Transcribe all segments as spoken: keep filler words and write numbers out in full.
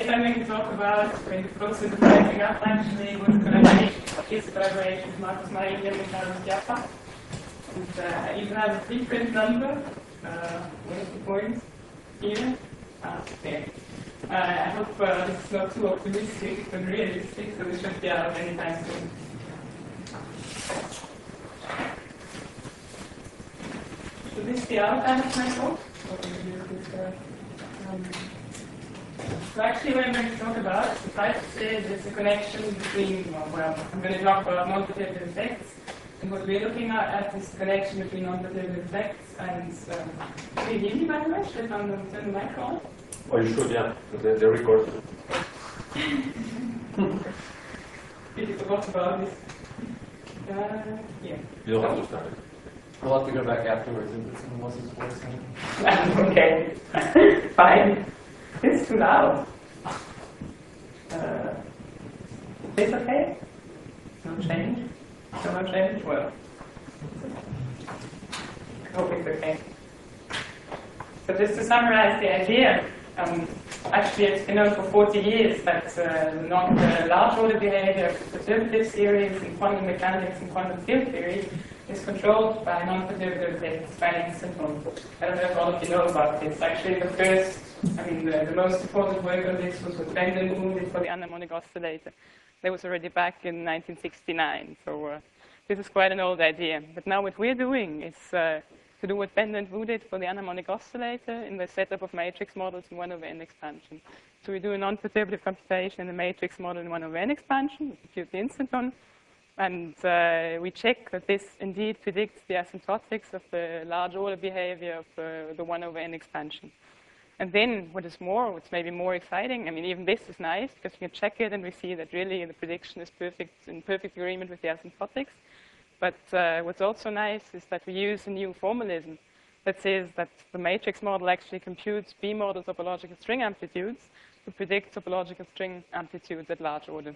yes, I'm going to talk about when the process of writing up actually was collaboration, is collaboration with Marcus Marinho and Carlos Chiappa. And uh, you have a preprint number, uh, one of the points here. Ah, okay. Uh, I hope uh, this is not too optimistic, but realistic, so this should be out anytime soon. So this is the outline of my talk. Um, so actually what I'm going to talk about, the title says there's a connection between, well, I'm going to talk about non-perturbative effects, and what we're looking at is the connection between non-perturbative effects and, um, can you hear me by the way? Should I turn the mic on? Oh, you should, yeah. They're, they're recorded. Did you forgot about this? Uh, yeah. You don't have to start it. We'll have to go back afterwards and put someone else's voice in. Okay. Fine. It's too loud. Uh, is this okay? No change? No change? Well, I hope it's okay. So just to summarize the idea, um, actually it's been known for forty years that uh, non uh, large order behavior of perturbative series in quantum mechanics and quantum field theory is controlled by non-perturbative effects by an instant on. I don't know if all of you know about this. Actually the first, I mean the, the most important work on this was with Bend and Wood for the anharmonic oscillator. That was already back in nineteen sixty-nine, so uh, this is quite an old idea. But now what we're doing is uh, to do what Bend and Wood did for the anharmonic oscillator in the setup of matrix models in one over n expansion. So we do a non-perturbative computation in the matrix model in one over n expansion, we compute the instanton, and uh, we check that this indeed predicts the asymptotics of the large order behavior of uh, the one over n expansion. And then what is more, what's maybe more exciting, I mean even this is nice because we can check it and we see that really the prediction is perfect, in perfect agreement with the asymptotics. But uh, what's also nice is that we use a new formalism that says that the matrix model actually computes B-model topological string amplitudes to predict topological string amplitudes at large order.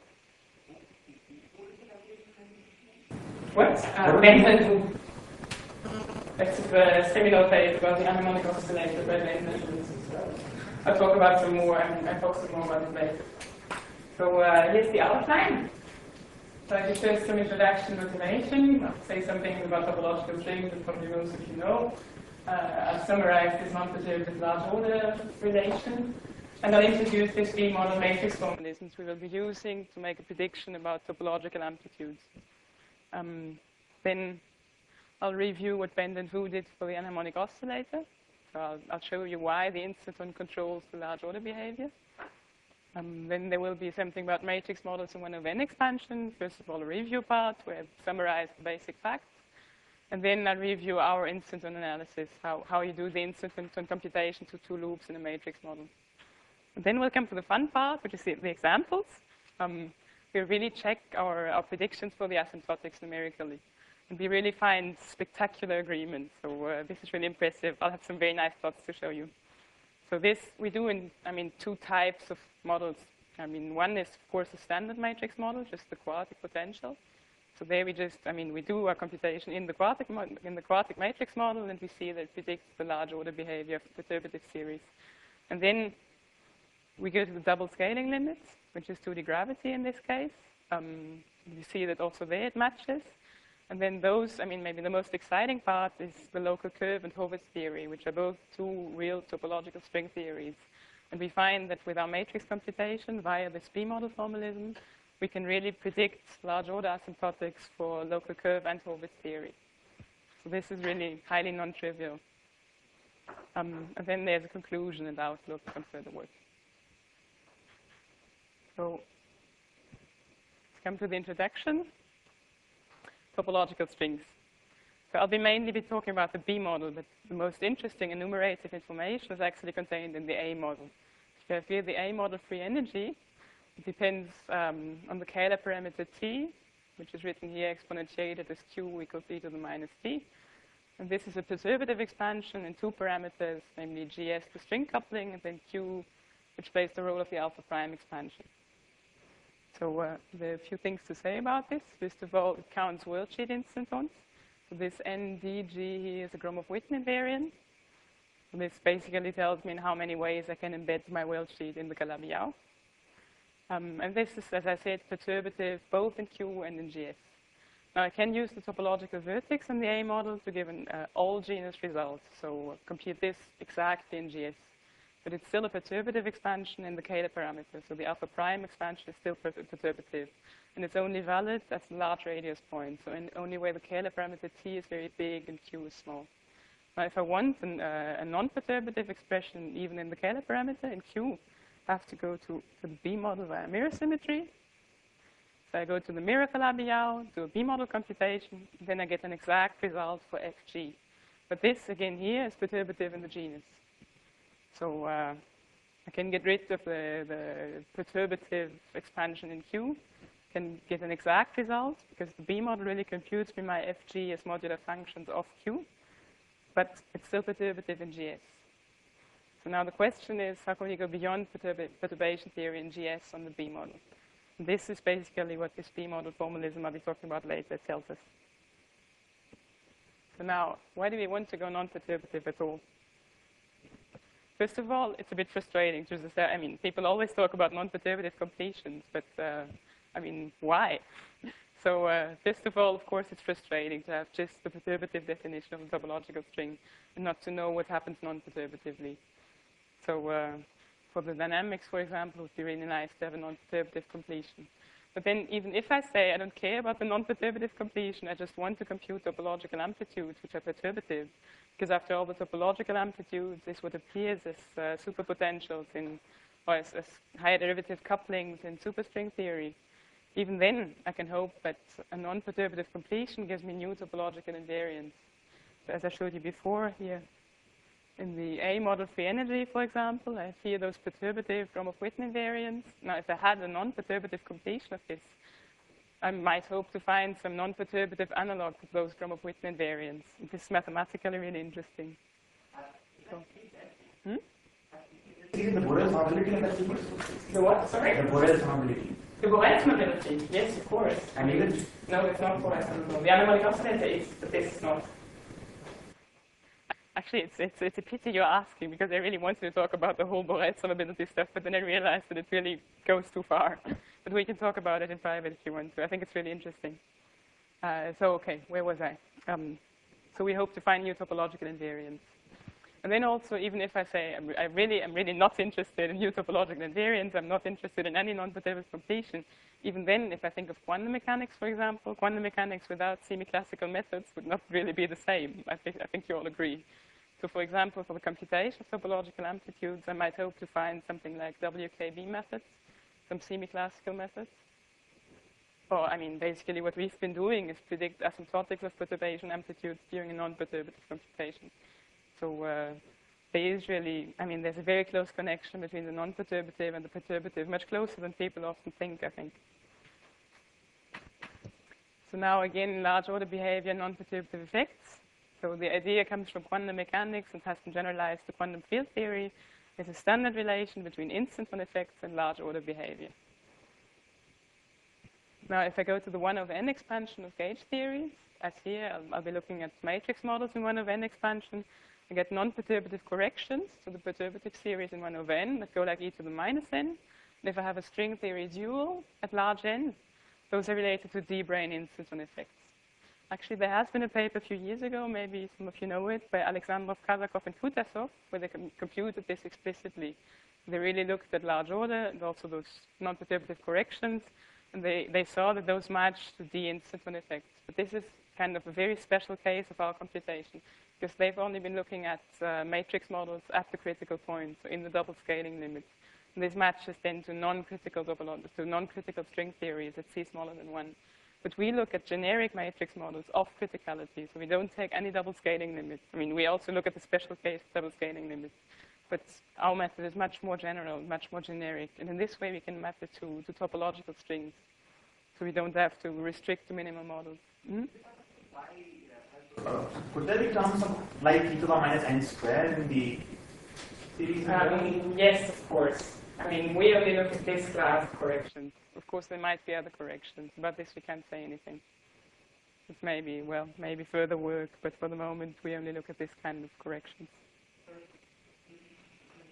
What? Uh, Bend and Wood. That's a seminal paper about the anharmonic oscillator by Bend and Wood. I'll talk about some more, I mean, I'll talk some more about it later. So uh, here's the outline. So I just share some introduction motivation. I'll say something about topological strings that probably most of you know. Uh, I'll summarize this non-perturbative large order relation. And I'll introduce this B-model matrix formalisms we will be using to make a prediction about topological amplitudes. Um, then I'll review what Bend and Wood did for the anharmonic oscillator. So I'll, I'll show you why the instanton controls the large order behavior. Um, then there will be something about matrix models in one over n expansion. First of all, a review part where I summarize the basic facts. And then I'll review our instanton analysis, how, how you do the instanton computation to two loops in a matrix model. And then we'll come to the fun part, which is the, the examples. Um, we really check our, our predictions for the asymptotics numerically. And we really find spectacular agreement. So uh, this is really impressive. I'll have some very nice plots to show you. So this we do in, I mean, two types of models. I mean, one is, of course, a standard matrix model, just the quartic potential. So there we just, I mean, we do our computation in the quartic, in the quartic matrix model, and we see that it predicts the large order behavior of the perturbative series. And then we go to the double scaling limits, which is two D gravity in this case. Um, you see that also there it matches. And then those, I mean, maybe the most exciting part is the local curve and Hurwitz theory, which are both two real topological string theories. And we find that with our matrix computation via this B-model formalism, we can really predict large order asymptotics for local curve and Hurwitz theory. So this is really highly non-trivial. Um, and then there's a conclusion and outlook on further work. So let's come to the introduction. Topological strings. So I'll be mainly be talking about the B model, but the most interesting enumerative information is actually contained in the A model. So if you have the A model free energy, it depends um, on the Kähler parameter T, which is written here exponentiated as Q equals e to the minus T. And this is a perturbative expansion in two parameters, namely G S, the string coupling, and then Q, which plays the role of the alpha prime expansion. So uh, there are a few things to say about this. First of all, it counts worldsheet instantons. So this N D G here is a Gromov-Witten invariant. So this basically tells me in how many ways I can embed my worldsheet in the Calabi-Yau. Um, and this is, as I said, perturbative both in Q and in G S. Now I can use the topological vertex in the A model to give an uh, all genus result. So compute this exactly in G S. But it's still a perturbative expansion in the Kähler parameter. So the alpha prime expansion is still per perturbative. And it's only valid at large radius points. So in only where the Kähler parameter T is very big and Q is small. Now if I want an, uh, a non-perturbative expression even in the Kähler parameter in Q, I have to go to, to the B model via mirror symmetry. So I go to the mirror Calabi-Yau, do a B model computation, then I get an exact result for F G. But this, again, here is perturbative in the genus. So uh, I can get rid of the, the perturbative expansion in Q, can get an exact result, because the B model really computes me my F G as modular functions of Q, but it's still perturbative in G S. So now the question is, how can we go beyond perturb perturbation theory in G S on the B model? And this is basically what this B model formalism I'll be talking about later tells us. So now, why do we want to go non-perturbative at all? First of all, it's a bit frustrating to just say, I mean, people always talk about non-perturbative completions, but uh, I mean, why? So uh, first of all, of course, it's frustrating to have just the perturbative definition of a topological string and not to know what happens non-perturbatively. So uh, for the dynamics, for example, it would be really nice to have a non-perturbative completion. But then even if I say I don't care about the non-perturbative completion, I just want to compute topological amplitudes, which are perturbative, because after all, the topological amplitudes is what appears as uh, superpotentials in, or as, as higher derivative couplings in superstring theory. Even then, I can hope that a non-perturbative completion gives me new topological invariants. So as I showed you before here, in the A model free energy, for example, I have here those perturbative Gromov-Witten invariants. Now, if I had a non-perturbative completion of this, I might hope to find some non-perturbative analog to those Gromov-Witten invariants. This is mathematically really interesting. So, hmm? The Borel mobility in the The what? Sorry? The Borel's mobility. The Borel's mobility, yes, of course. And even No, it's not Borel's mobility. The anomaly oscillator is, but this is not. Actually, it's, it's, it's a pity you're asking, because I really wanted to talk about the whole Borel mobility stuff, but then I realized that it really goes too far. But we can talk about it in private if you want to. I think it's really interesting. Uh, so, okay, where was I? Um, so we hope to find new topological invariants. And then also, even if I say I'm, I really, I'm really not interested in new topological invariants, I'm not interested in any non-perturbative completion, even then, if I think of quantum mechanics, for example, quantum mechanics without semi-classical methods would not really be the same. I think, I think you all agree. So, for example, for the computation of topological amplitudes, I might hope to find something like W K B methods, some semi-classical methods. Or, I mean, basically what we've been doing is predict asymptotics of perturbation amplitudes during a non-perturbative computation. So uh, there is really, I mean, there's a very close connection between the non-perturbative and the perturbative, much closer than people often think, I think. So now, again, large order behavior, non-perturbative effects. So the idea comes from quantum mechanics and has been generalized to quantum field theory. There's a standard relation between instance-on effects and large order behavior. Now, if I go to the one over n expansion of gauge theory, as here, I'll, I'll be looking at matrix models in one over n expansion. I get non-perturbative corrections to the perturbative series in one over n that go like e to the minus n. And if I have a string theory dual at large n, those are related to D-brane instance-on effects. Actually, there has been a paper a few years ago, maybe some of you know it, by Alexandrov, Kazakov, and Kutasov, where they com computed this explicitly. They really looked at large order and also those non-perturbative corrections, and they, they saw that those matched to D instance-on effects. But this is kind of a very special case of our computation, because they've only been looking at uh, matrix models at the critical point, so in the double scaling limit. And this matches then to non-critical to non-critical string theories at C smaller than one. But we look at generic matrix models of criticality, so we don't take any double scaling limits. I mean, we also look at the special case double scaling limits. But our method is much more general, much more generic. And in this way, we can map it to, to topological strings. So we don't have to restrict to minimal models. Mm-hmm. Uh, could there be terms of like e to the minus n squared in the series? Um, yes, of course. I mean, we only look at this class of corrections. Of course, there might be other corrections. About this, we can't say anything. It's maybe, well, maybe further work, but for the moment, we only look at this kind of corrections.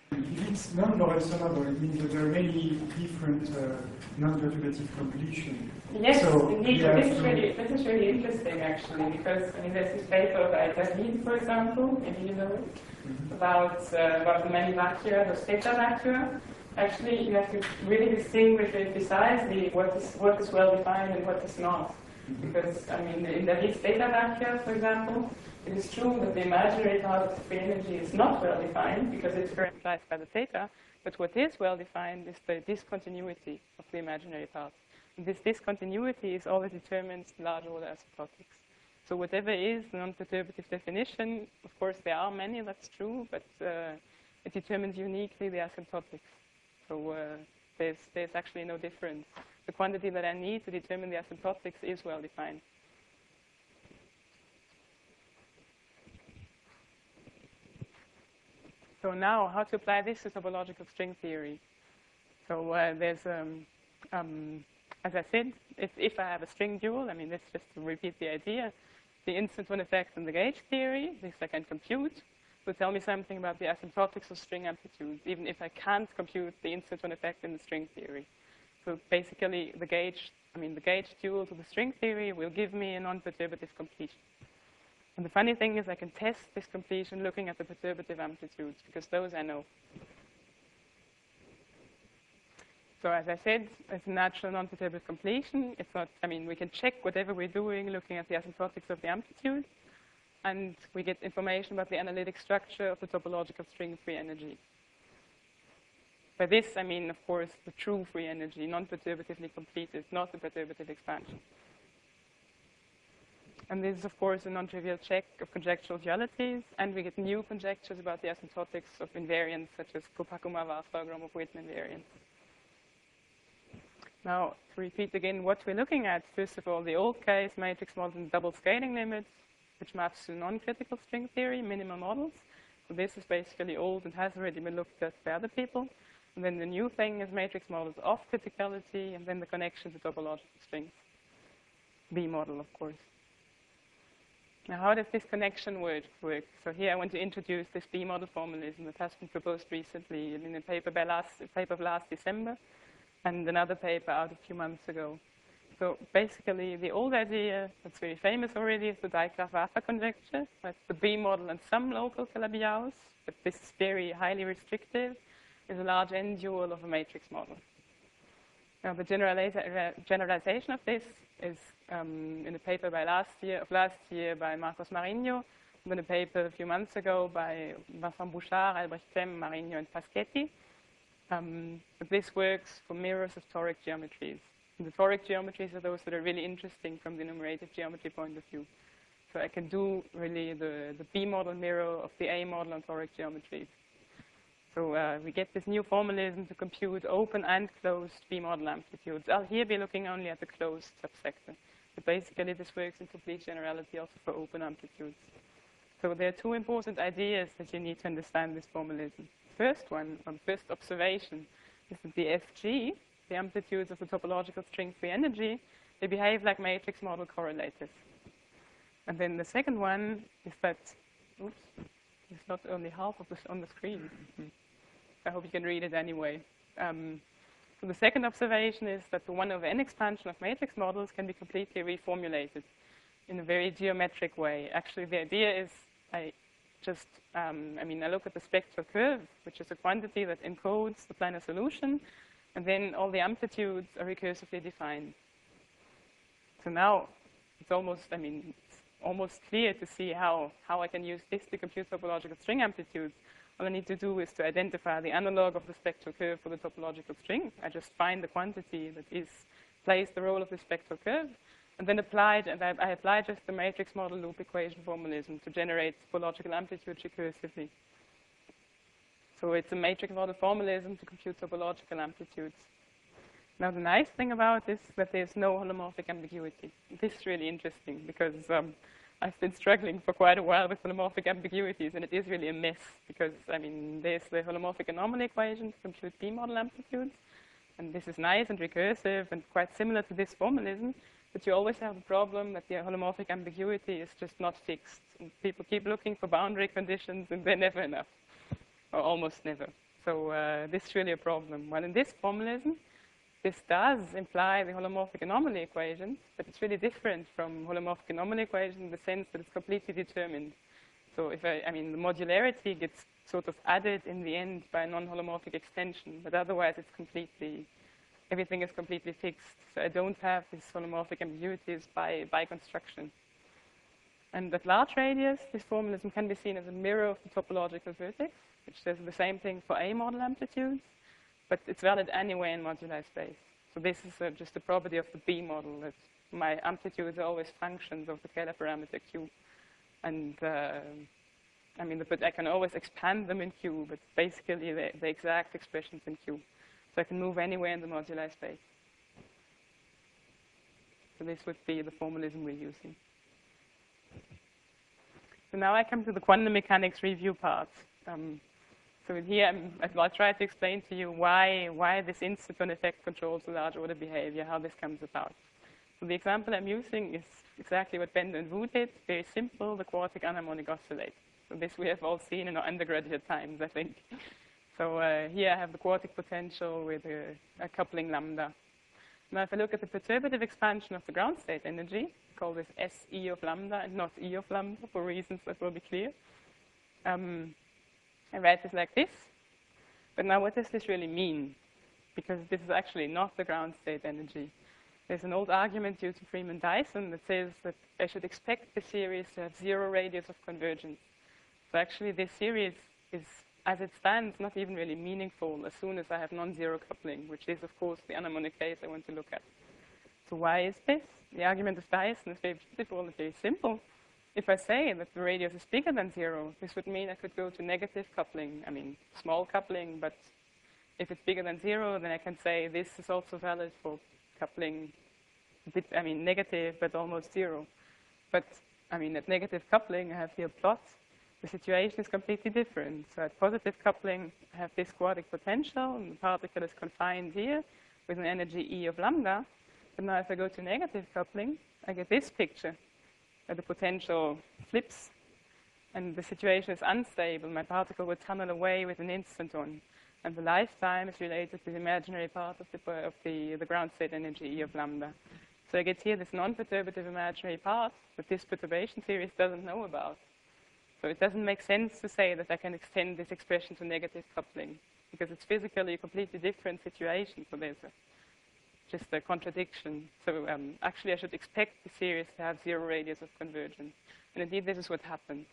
If it's non-Lorentz-Sonable, it means that there are many different uh, non-perturbative completions. Yes, so indeed. yeah, This is so really this is really interesting actually, because I mean there's this paper by David, for example, maybe you know it, mm-hmm. about uh, about the many vacua, the theta vacua. Actually, you have to really distinguish it precisely what is what is well defined and what is not. Mm-hmm. Because I mean, in David's theta vacua, for example, it is true that the imaginary part of the free energy is not well defined because it's very implied by the theta. But what is well defined is the discontinuity of the imaginary part. And this discontinuity is all that determines large order asymptotics. So whatever is the non-perturbative definition, of course there are many, that's true, but uh, it determines uniquely the asymptotics. So uh, there's, there's actually no difference. The quantity that I need to determine the asymptotics is well defined. So now, how to apply this to topological string theory? So uh, there's, um, um, as I said, if, if I have a string dual, I mean, let's just to repeat the idea, the instant-one effect in the gauge theory, this I can compute, will tell me something about the asymptotics of string amplitudes, even if I can't compute the instant-one effect in the string theory. So basically, the gauge, I mean, the gauge dual to the string theory will give me a non-perturbative completion. And the funny thing is I can test this completion looking at the perturbative amplitudes, because those I know. So as I said, it's a natural non-perturbative completion. It's not, I mean, we can check whatever we're doing looking at the asymptotics of the amplitude, and we get information about the analytic structure of the topological string free energy. By this, I mean, of course, the true free energy, non-perturbatively completed, not the perturbative expansion. And this is, of course, a non-trivial check of conjectural dualities, and we get new conjectures about the asymptotics of invariants, such as Kopakuma-Vartha-Gromov of Witten invariants. Now, to repeat again what we're looking at, first of all, the old case matrix model and double scaling limits, which maps to non-critical string theory, minimal models. So this is basically old and has already been looked at by other people. And then the new thing is matrix models of criticality, and then the connection to topological strings. B model, of course. Now, how does this connection work? work? So here I want to introduce this B-model formalism that has been proposed recently in a paper, by last, a paper of last December, and another paper out a few months ago. So basically, the old idea that's very famous already is the Dijkgraaf-Vafa conjecture. That's the B-model and some local Calabi-Yau's, but this is very highly restrictive, is a large N-dual of a matrix model. Now, the generaliza generalization of this is um, in a paper by last year, of last year by Marcos Marinho, and then a paper a few months ago by Vincent Bouchard, Albrecht Clem, Marinho, and Paschetti. Um, but this works for mirrors of toric geometries. And the toric geometries are those that are really interesting from the enumerative geometry point of view. So I can do really the, the B-model mirror of the A-model on toric geometries. So uh, we get this new formalism to compute open and closed B-model amplitudes. I'll here be looking only at the closed subsector. But basically, this works in complete generality also for open amplitudes. So there are two important ideas that you need to understand this formalism. First one, or first observation, is that the F G, the amplitudes of the topological string free energy, they behave like matrix model correlators. And then the second one is that, oops, it's not only half of this on the screen. Mm-hmm. I hope you can read it anyway. Um, so the second observation is that the one over n expansion of matrix models can be completely reformulated in a very geometric way. Actually, the idea is I just, um, I mean, I look at the spectral curve, which is a quantity that encodes the planar solution, and then all the amplitudes are recursively defined. So now it's almost, I mean, it's almost clear to see how, how I can use this to compute topological string amplitudes. All I need to do is to identify the analog of the spectral curve for the topological string. I just find the quantity that is plays the role of the spectral curve, and then apply it, and I, I apply just the matrix model loop equation formalism to generate topological amplitude recursively. So it's a matrix model formalism to compute topological amplitudes. Now the nice thing about this is that there's no holomorphic ambiguity. This is really interesting because um, I've been struggling for quite a while with holomorphic ambiguities, and it is really a mess because, I mean, there's the holomorphic anomaly equation to compute B-model amplitudes, and this is nice and recursive and quite similar to this formalism, but you always have the problem that the holomorphic ambiguity is just not fixed. And people keep looking for boundary conditions, and they're never enough, or almost never. So uh, this is really a problem. Well, in this formalism, this does imply the holomorphic anomaly equation, but it's really different from holomorphic anomaly equation in the sense that it's completely determined. So if I, I mean, the modularity gets sort of added in the end by a non-holomorphic extension, but otherwise it's completely, everything is completely fixed. So I don't have these holomorphic ambiguities by, by construction. And at large radius, this formalism can be seen as a mirror of the topological vertex, which says the same thing for A model amplitudes, but it's valid anywhere in moduli space. So this is uh, just a property of the B model, that my amplitudes are always functions of the scalar parameter Q. And uh, I mean, but I can always expand them in Q, but basically the, the exact expressions in Q. So I can move anywhere in the moduli space. So this would be the formalism we're using. So now I come to the quantum mechanics review part. Um, so here I'm, I'll try to explain to you why, why this instanton effect controls the large order behavior, how this comes about. So the example I'm using is exactly what Bender and Wu did, very simple, the quartic anharmonic oscillator. So this we have all seen in our undergraduate times, I think. So uh, here I have the quartic potential with a, a coupling lambda. Now if I look at the perturbative expansion of the ground state energy, call this S E of lambda and not E of lambda for reasons that will be clear. Um, I write this like this. But now what does this really mean? Because this is actually not the ground state energy. There's an old argument due to Freeman-Dyson that says that I should expect the series to have zero radius of convergence. So actually this series is, as it stands, not even really meaningful as soon as I have non-zero coupling, which is, of course, the anharmonic case I want to look at. So why is this? The argument of Dyson is very beautiful and very simple. If I say that the radius is bigger than zero, this would mean I could go to negative coupling. I mean, small coupling, but if it's bigger than zero, then I can say this is also valid for coupling, a bit, I mean, negative, but almost zero. But, I mean, at negative coupling, I have here plot. The situation is completely different. So at positive coupling, I have this quartic potential, and the particle is confined here with an energy E of lambda. But now if I go to negative coupling, I get this picture, where the potential flips, and the situation is unstable. My particle would tunnel away with an instanton. And the lifetime is related to the imaginary part of the, of the, the ground state energy E of lambda. So I get here this non-perturbative imaginary part that this perturbation series doesn't know about. So it doesn't make sense to say that I can extend this expression to negative coupling, because it's physically a completely different situation. So there's a, just a contradiction. So um, actually I should expect the series to have zero radius of convergence. And indeed this is what happens.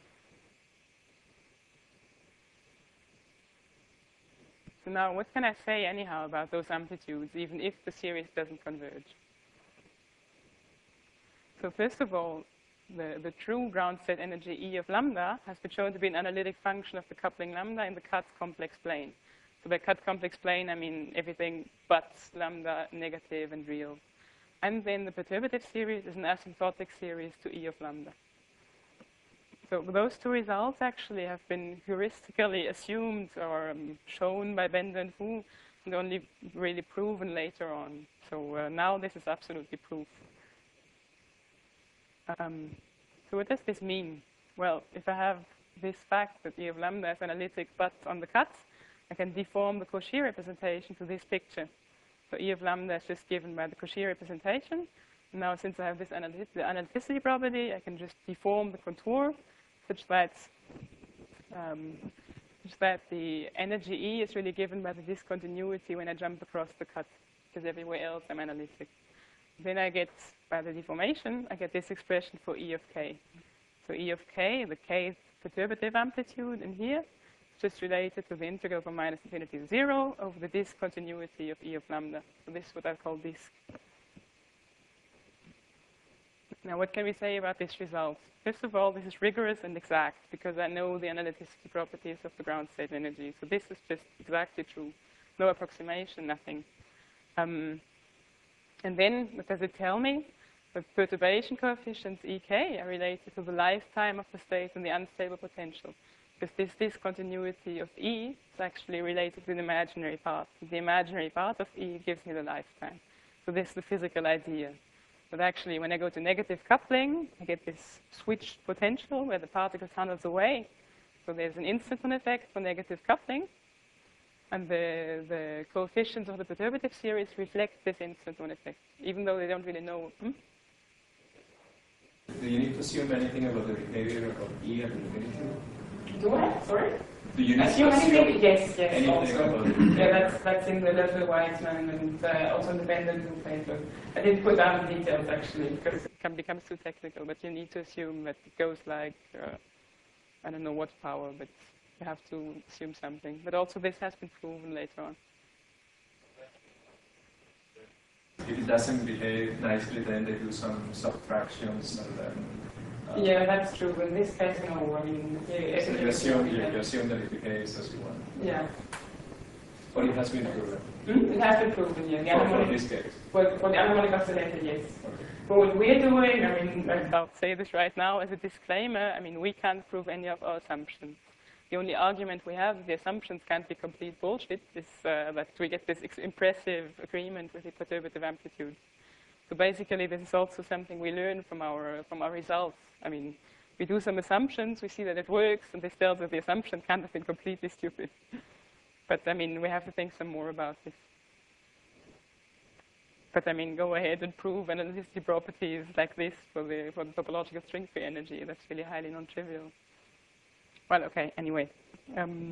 So now, what can I say anyhow about those amplitudes, even if the series doesn't converge? So first of all, the, the true ground state energy E of lambda has been shown to be an analytic function of the coupling lambda in the cut complex plane. So by cut complex plane, I mean everything but lambda, negative, and real. And then the perturbative series is an asymptotic series to E of lambda. So those two results actually have been heuristically assumed or um, shown by Bender and Wu, and only really proven later on. So uh, now this is absolutely proof. Um, so what does this mean? Well, if I have this fact that E of lambda is analytic but on the cut, I can deform the Cauchy representation to this picture. So E of lambda is just given by the Cauchy representation. Now, since I have this analytic the analyticity property, I can just deform the contour such that, um, such that the energy E is really given by the discontinuity when I jump across the cut, because everywhere else I'm analytic. Then I get, by the deformation, I get this expression for E of k. So E of k, the kth perturbative amplitude in here, is just related to the integral from minus infinity to zero over the discontinuity of E of lambda. So this is what I call disk. Now, what can we say about this result? First of all, this is rigorous and exact because I know the analyticity properties of the ground state energy. So this is just exactly true. No approximation, nothing. Um, and then, what does it tell me? The perturbation coefficients E k are related to the lifetime of the state and the unstable potential. Because this discontinuity of E is actually related to the imaginary part. The imaginary part of E gives me the lifetime. So this is the physical idea. But actually, when I go to negative coupling, I get this switched potential where the particle tunnels away. So there's an instanton effect for negative coupling. And the, the coefficients of the perturbative series reflect this instanton effect, even though they don't really know. Hmm? Do you need to assume anything about the behavior of E at infinity? Do I? Sorry? Do you need Assume to assume anything? Yes, yes, anything also. about the Yeah, that's, that's in the Leslie Weissman and uh, also in the Bendon paper. I didn't put down the details actually, because it can becomes too technical, but you need to assume that it goes like, uh, I don't know what power, but you have to assume something. But also this has been proven later on. If it doesn't behave nicely, then they do some subtractions and then. Uh, Yeah, that's true. In this case, no. I mean, yeah, so you assume, you, you assume that it behaves as you want. Yeah. But it has been proven. Hmm? It has been proven, yeah. The For, for harmonic, this case. for, for the harmonic oscillator, yes. Okay. But what we're doing, I mean, I'll say this right now as a disclaimer, I mean, we can't prove any of our assumptions. The only argument we have, the assumptions can't be complete bullshit, is uh, that we get this impressive agreement with the perturbative amplitude. So basically, this is also something we learn from our, from our results. I mean, we do some assumptions, we see that it works, and this tells us the assumption can't have been completely stupid. But I mean, we have to think some more about this. But I mean, go ahead and prove analyticity properties like this for the, for the topological string free energy. That's really highly non-trivial. Well, okay, anyway. Um,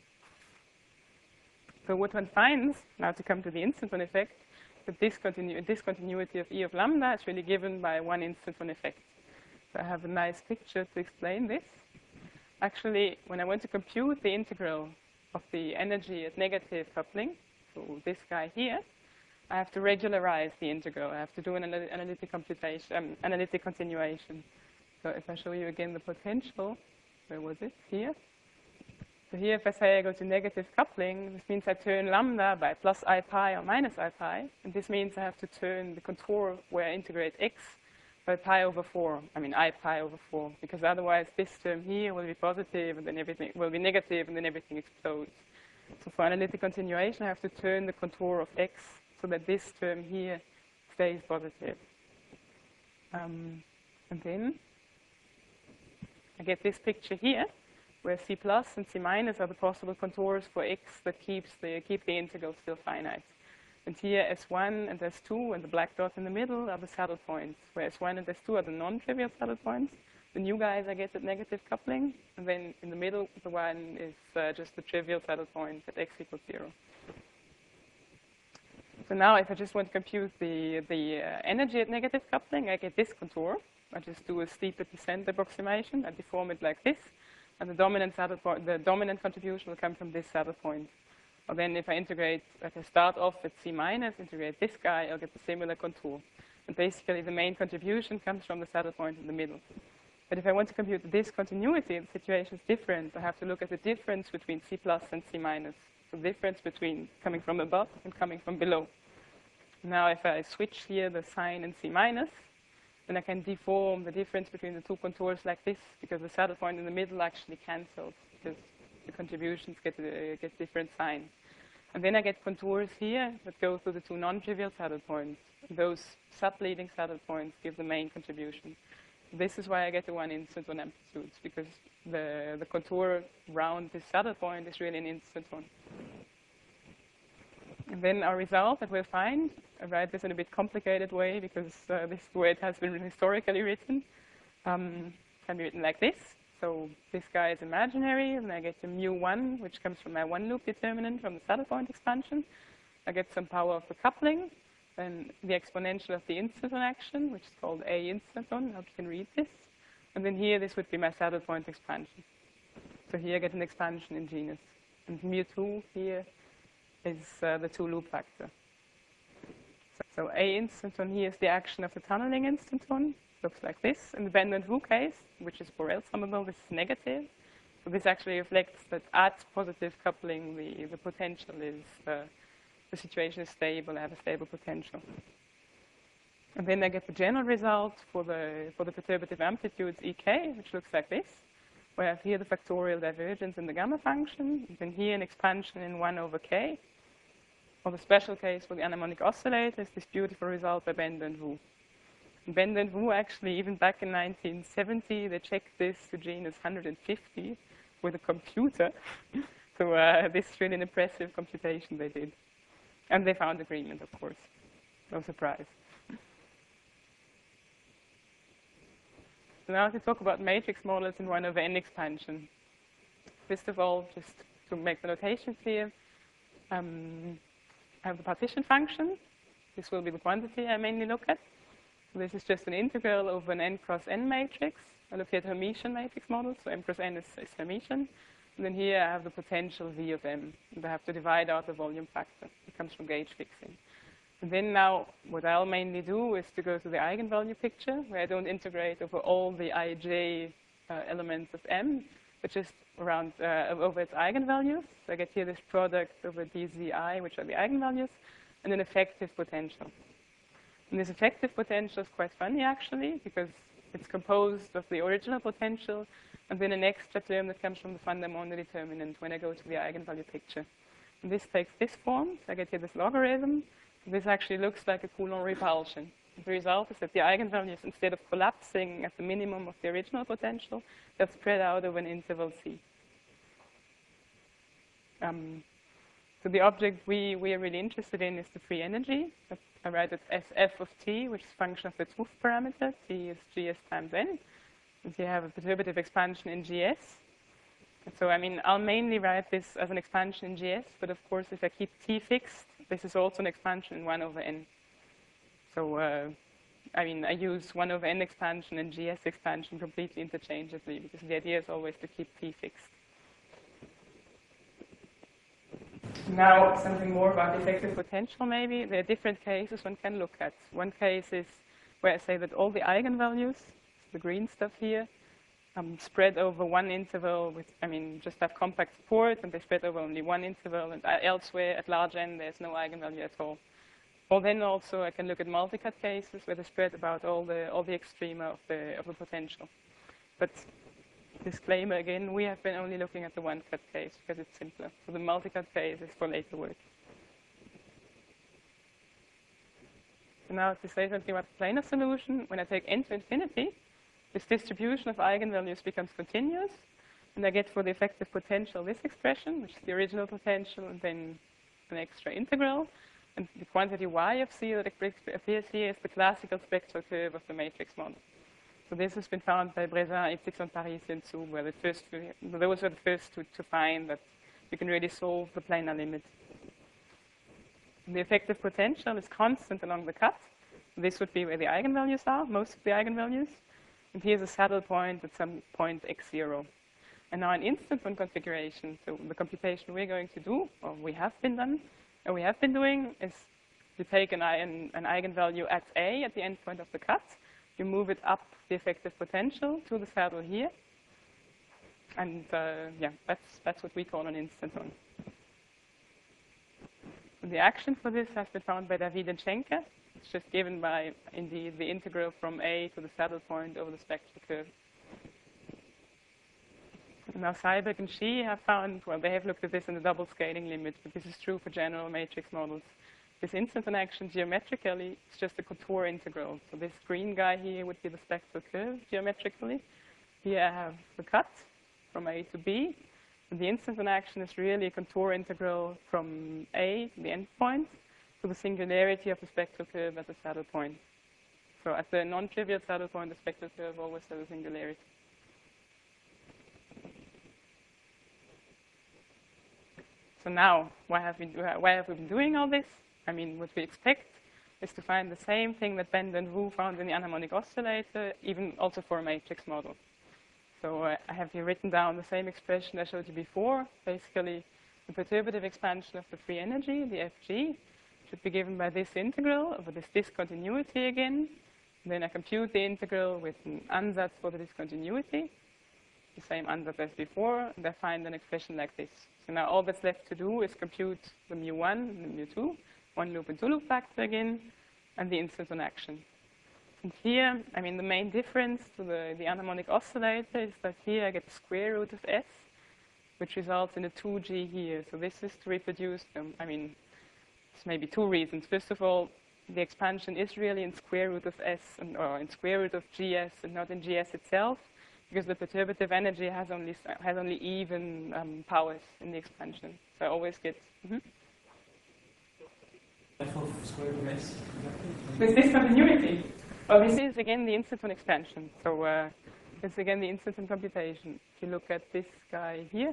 so what one finds, now to come to the instanton effect, that discontinu discontinuity of E of lambda is really given by one instanton effect. So I have a nice picture to explain this. Actually, when I want to compute the integral of the energy at negative coupling, so this guy here, I have to regularize the integral. I have to do an anal analytic computation, um, analytic continuation. So if I show you again the potential, where was it? Here. So here, if I say I go to negative coupling, this means I turn lambda by plus I pi or minus I pi, and this means I have to turn the contour where I integrate x by pi over four. I mean I pi over four, because otherwise this term here will be positive, and then everything will be negative, and then everything explodes. So for analytic continuation, I have to turn the contour of x so that this term here stays positive. Um, and then I get this picture here, where C plus and C minus are the possible contours for x that keeps the, keep the integral still finite. And here S one and S two and the black dot in the middle are the saddle points, where S one and S two are the non-trivial saddle points. The new guys I get at negative coupling, and then in the middle, the one is uh, just the trivial saddle point at x equals zero. So now if I just want to compute the, the uh, energy at negative coupling, I get this contour. I just do a steeper descent approximation. I deform it like this. And the dominant saddle point, the dominant contribution will come from this saddle point. Or then if I integrate, if I start off at C minus, integrate this guy, I'll get the similar contour. And basically the main contribution comes from the saddle point in the middle. But if I want to compute the discontinuity, the situation is different. I have to look at the difference between C plus and C minus. The difference between coming from above and coming from below. Now if I switch here the sign in C minus, then I can deform the difference between the two contours like this, because the saddle point in the middle actually cancels, because the contributions get, uh, get different signs. And then I get contours here that go through the two non-trivial saddle points. And those sub-leading saddle points give the main contribution. This is why I get the one instanton amplitudes, because the, the contour around this saddle point is really an instanton. And then our result that we'll find, I write this in a bit complicated way because uh, this is the way it has been historically written, um, can be written like this. So this guy is imaginary, and I get the mu one, which comes from my one-loop determinant from the saddle point expansion. I get some power of the coupling, and the exponential of the instanton action, which is called A instanton. I hope you can read this. And then here, this would be my saddle point expansion. So here I get an expansion in genus. And mu two here is uh, the two-loop factor. So, so A instanton here is the action of the tunneling instanton. Looks like this. In the Bender and Wu case, which is Borel summable, this is negative. So this actually reflects that at positive coupling, the, the potential is, uh, the situation is stable, I have a stable potential. And then I get the general result for the, for the perturbative amplitudes E K, which looks like this, where I have here the factorial divergence in the gamma function, and then here an expansion in one over K. Or the special case for the anharmonic oscillator is this beautiful result by Bender and Wu. And Bender and Wu actually, even back in nineteen seventy, they checked this to genus one hundred fifty with a computer. So uh, this is really an impressive computation they did. And they found agreement, of course. No surprise. So now to talk about matrix models in one over n expansion. First of all, just to make the notation clear, um, I have the partition function. This will be the quantity I mainly look at. So this is just an integral over an n cross n matrix. I look at Hermitian matrix models, so m cross n is, is Hermitian. And then here I have the potential V of m, and I have to divide out the volume factor. It comes from gauge fixing. And then now, what I'll mainly do is to go to the eigenvalue picture, where I don't integrate over all the ij uh, elements of m, but just around uh, over its eigenvalues. So I get here this product over dzi, which are the eigenvalues, and an effective potential. And this effective potential is quite funny, actually, because it's composed of the original potential and then an extra term that comes from the fundamental determinant when I go to the eigenvalue picture. And this takes this form. So I get here this logarithm. This actually looks like a Coulomb repulsion. The result is that the eigenvalues, instead of collapsing at the minimum of the original potential, they're spread out over an interval C. Um, so the object we, we are really interested in is the free energy. I write it as f of t, which is a function of the 't Hooft parameter. T is gs times n. And so you have a perturbative expansion in gs. So, I mean, I'll mainly write this as an expansion in gs, but of course, if I keep t fixed, this is also an expansion in one over n. So, uh, I mean, I use one over n expansion and gs expansion completely interchangeably, because the idea is always to keep t fixed. Now, something more about effective potential, maybe. There are different cases one can look at. One case is where I say that all the eigenvalues, the green stuff here, Um, spread over one interval with, I mean, just have compact support, and they spread over only one interval, and elsewhere at large n there's no eigenvalue at all. Or then also I can look at multicut cases where they spread about all the all the extrema of the of the potential. But disclaimer again, we have been only looking at the one cut case because it's simpler. So the multicut case is for later work. So now to say something about the planar solution, when I take n to infinity, this distribution of eigenvalues becomes continuous, and I get for the effective potential this expression, which is the original potential, and then an extra integral. And the quantity y of c that appears here is the classical spectral curve of the matrix model. So this has been found by Brezin, Ipsic, Paris, and Su, where the first, those were the first to, to find that you can really solve the planar limit. The effective potential is constant along the cut. This would be where the eigenvalues are, most of the eigenvalues. And here's a saddle point at some point x zero. And now an instant one configuration, so the computation we're going to do, or we have been done, or we have been doing, is you take an, an, an eigenvalue at A at the endpoint of the cut, you move it up the effective potential to the saddle here, and uh, yeah, that's, that's what we call an instant one. So the action for this has been found by David and Schenker. It's just given by, indeed, the integral from A to the saddle point over the spectral curve. Now, Seiberg and Xi have found, well, they have looked at this in the double scaling limit, but this is true for general matrix models. This instant action geometrically is just a contour integral. So this green guy here would be the spectral curve geometrically. Here I have the cut from A to B. And the instant action is really a contour integral from A to the endpoint to the singularity of the spectral curve at the saddle point. So at the non-trivial saddle point, the spectral curve always has a singularity. So now, why have we, why have we been doing all this? I mean, what we expect is to find the same thing that Bender and Wu found in the anharmonic oscillator, even also for a matrix model. So uh, I have here written down the same expression I showed you before. Basically, the perturbative expansion of the free energy, the F G, should be given by this integral over this discontinuity again. And then I compute the integral with an ansatz for the discontinuity, the same ansatz as before, and I find an expression like this. So now all that's left to do is compute the mu one and the mu two, one loop and two loop factor again, and the instanton action. And here, I mean, the main difference to the, the anharmonic oscillator is that here I get the square root of S, which results in a two G here. So this is to reproduce them. I mean, it's maybe two reasons. First of all, the expansion is really in square root of S, and, or in square root of G S, and not in G S itself, because the perturbative energy has only has only even um, powers in the expansion. So I always get. Mm-hmm. F of square root of s. With discontinuity. Well, this is again the instanton expansion. So uh, it's again the instanton computation. If you look at this guy here,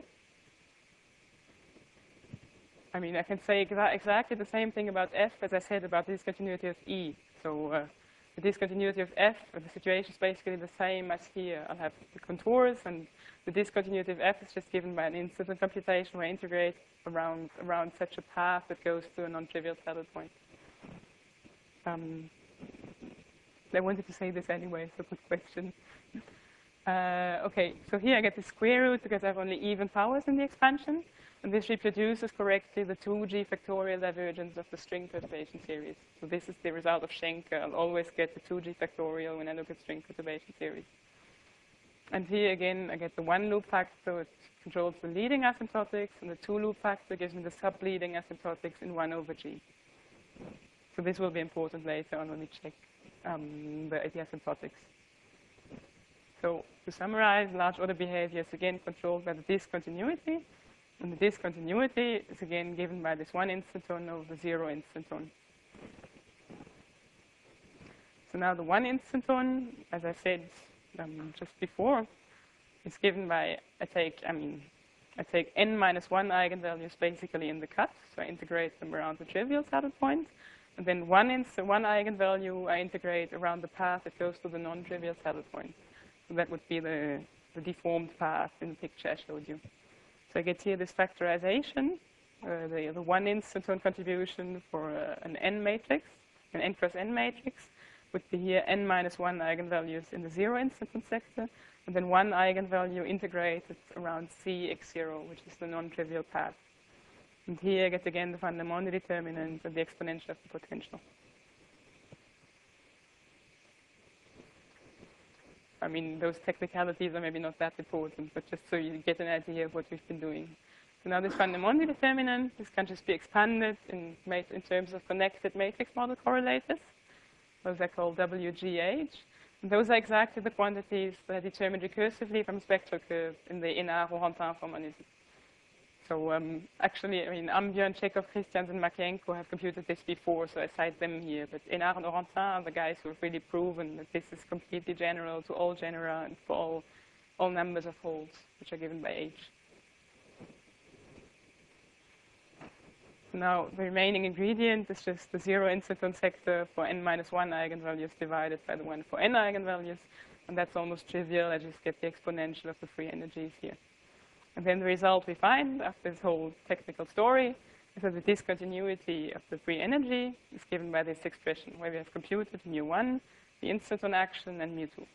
I mean, I can say exa exactly the same thing about f as I said about the discontinuity of E. So uh, the discontinuity of f, the situation is basically the same as here. I'll have the contours, and the discontinuity of f is just given by an instanton computation where I integrate around around such a path that goes to a non-trivial saddle point. Um, I wanted to say this anyway, so good question. Uh, okay, so here I get the square root because I have only even powers in the expansion, and this reproduces correctly the two G factorial divergence of the string perturbation series. So this is the result of Schenker. I'll always get the two G factorial when I look at string perturbation series. And here again, I get the one loop factor, which controls the leading asymptotics, and the two loop factor gives me the sub-leading asymptotics in one over G. So this will be important later on when we check um, the, the asymptotics. So to summarize, large order behavior is again controlled by the discontinuity, and the discontinuity is again given by this one instanton over the zero instanton. So now the one instanton, as I said um, just before, is given by, I take, I mean, I take n minus one eigenvalues basically in the cut, so I integrate them around the trivial saddle point. And then one, inst one eigenvalue I integrate around the path that goes to the non-trivial saddle point. So that would be the, the deformed path in the picture I showed you. So I get here this factorization, uh, the, the one instanton contribution for uh, an n matrix, an n cross n matrix, would be here n minus one eigenvalues in the zero instanton sector, and then one eigenvalue integrated around c x zero, which is the non-trivial path. And here I get again the van der Monde determinant and the exponential of the potential. I mean, those technicalities are maybe not that important, but just so you get an idea of what we've been doing. So now this van der Monde determinant, this can just be expanded in, in terms of connected matrix model correlators. Those are called W G H. And those are exactly the quantities that are determined recursively from a spectral curve in the Hénard-Orentin formalism. So um, actually, I mean, Ambjörn, Chekhov, Christians, and Makienko have computed this before, so I cite them here. But Hénard and Orentin are the guys who have really proven that this is completely general to all genera and for all, all numbers of holes, which are given by H. Now, the remaining ingredient is just the zero instanton sector for n minus one eigenvalues divided by the one for n eigenvalues. And that's almost trivial. I just get the exponential of the free energies here. And then the result we find after this whole technical story is that the discontinuity of the free energy is given by this expression, where we have computed mu one, the instanton action, and mu two.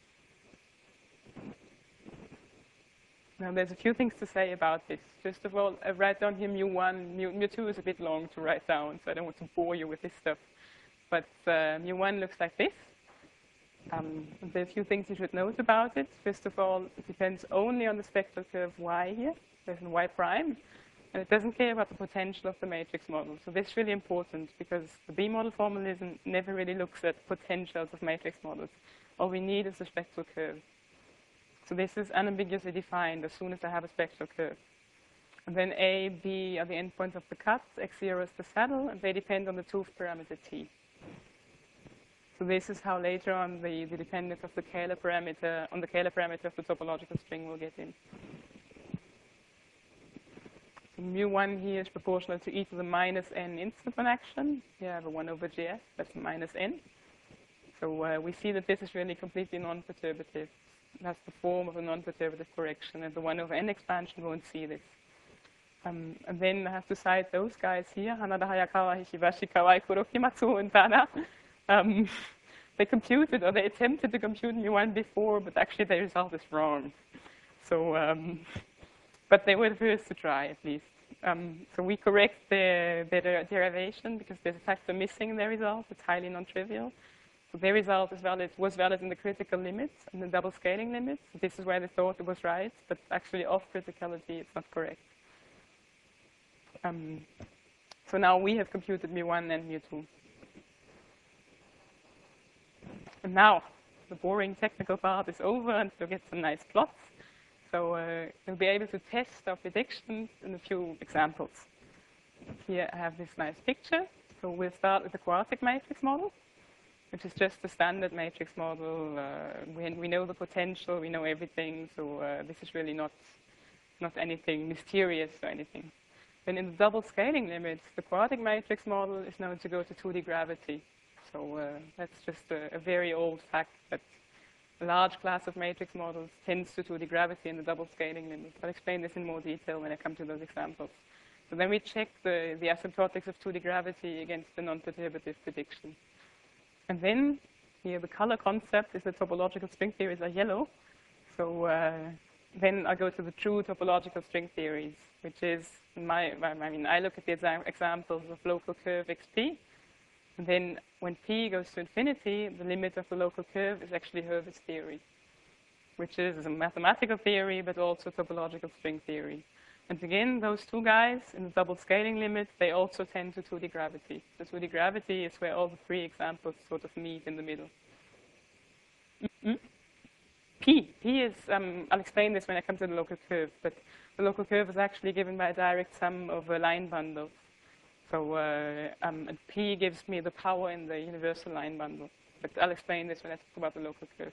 Now, there's a few things to say about this. First of all, I write down here mu one. Mu, mu two is a bit long to write down, so I don't want to bore you with this stuff. But uh, mu one looks like this. Um, there are a few things you should note about it. First of all, it depends only on the spectral curve y here. There's an y prime. And it doesn't care about the potential of the matrix model. So this is really important, because the B-model formalism never really looks at potentials of matrix models. All we need is the spectral curve. So this is unambiguously defined as soon as I have a spectral curve. And then A, B are the endpoints of the cut, x zero is the saddle, and they depend on the tooth parameter t. So this is how later on the, the dependence of the Kähler parameter on the Kähler parameter of the topological string will get in. So mu one here is proportional to e to the minus n instanton action. Here I have a one over G F, that's minus n. So uh, we see that this is really completely non-perturbative. It has the form of a non-perturbative correction, and the one over n expansion won't see this. Um, and then I have to cite those guys here, Hanada, Hayakawa, Hishibashi, Kawai, Kuroki, Matsuo, and Tana. Um, they computed, or they attempted to compute mu one before, but actually the result is wrong. So, um, but they were the first to try, at least. Um, so we correct their, their derivation because there's a factor missing in their result. It's highly non-trivial. So their result is valid, was valid in the critical limits and the double scaling limits. This is where they thought it was right, but actually off criticality, it's not correct. Um, so now we have computed mu one and mu two. And now, the boring technical part is over and you'll get some nice plots. So uh, you'll be able to test our predictions in a few examples. Here I have this nice picture. So we'll start with the quartic matrix model, which is just a standard matrix model. Uh, we, we know the potential, we know everything, so uh, this is really not, not anything mysterious or anything. Then in the double scaling limits, the quartic matrix model is known to go to two D gravity. So uh, that's just a, a very old fact that a large class of matrix models tends to two D gravity in the double scaling limit. I'll explain this in more detail when I come to those examples. So then we check the, the asymptotics of two D gravity against the non-perturbative prediction. And then here the color concept is that topological string theories are yellow. So uh, then I go to the true topological string theories, which is, in my, I mean, I look at the exa examples of local curve X P. And then when P goes to infinity, the limit of the local curve is actually Hurwitz theory, which is a mathematical theory, but also topological string theory. And again, those two guys in the double scaling limit, they also tend to two D gravity. So two D gravity is where all the three examples sort of meet in the middle. Mm-hmm. P. P is, um, I'll explain this when I come to the local curve, but the local curve is actually given by a direct sum of uh, line bundles. So uh, um, and P gives me the power in the universal line bundle. But I'll explain this when I talk about the local curve.